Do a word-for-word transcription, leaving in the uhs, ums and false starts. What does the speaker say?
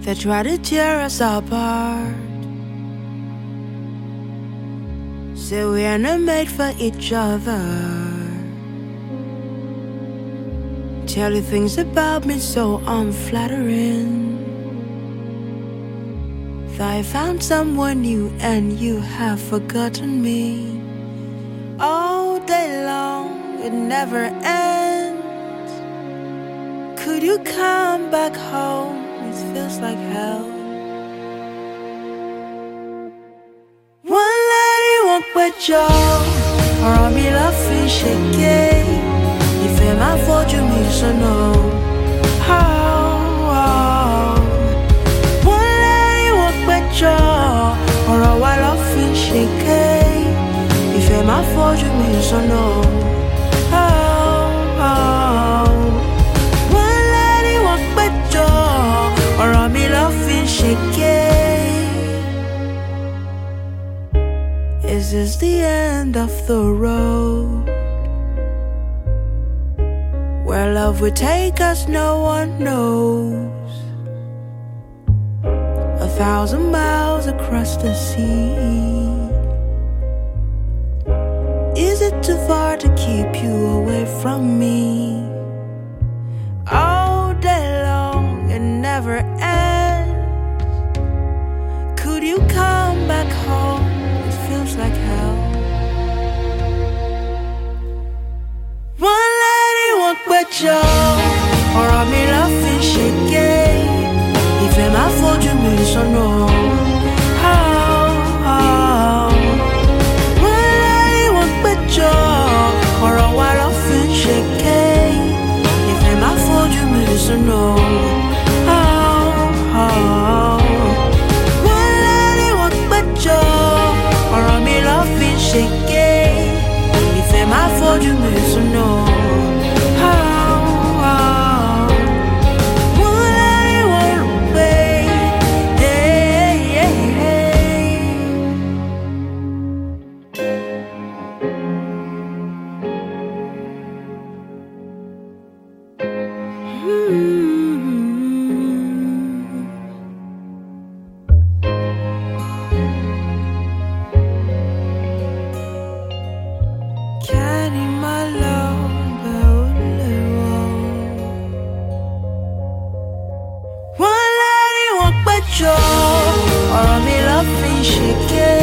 They try to tear us apart, say we are not made for each other, tell you things about me so unflattering. Thought I found someone new and you have forgotten me. All day long, it never ends. Could you come back home? It feels like hell. One lady won't quit you, or I'll be laughing shaky. If I'm out for you, me so no. How? One lady won't quit you, or I'll be laughing shaky. If I'm out for you, me so no. Is this the end of the road? Where love will take us, no one knows. A thousand miles across the sea. Is it too far to keep you away from me? All day long, it never ends. Could you come back home? Feels like hell. One lady won't quit you, or I'm in laughing shaky. If I'm out for you, me so no. How, how? One lady won't quit you, or I'm laughing shaky. If I'm out for you, me so no. How, how? One lady won't quit you, or I'm in laughing shaky. If I'm out for you, me so no. How, how? One lady won't wait. Hey, hey, hey. Mm-hmm. Or I'm in laughing shaky.